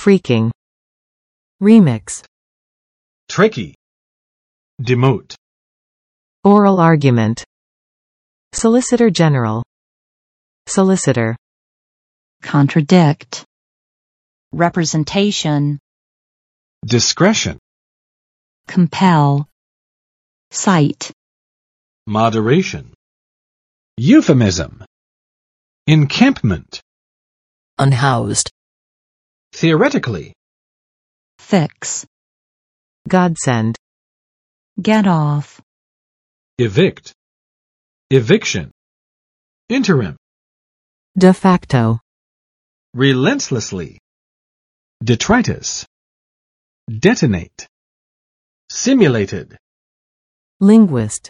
freaking, remix, tricky, demote, oral argument, Solicitor General, solicitor, contradict, representation, discretion, compel, cite, moderation, euphemism, encampment, unhoused, theoretically, fix, godsend, get off, evict, eviction, interim, de facto, relentlessly, detritus, detonate, simulated, linguist,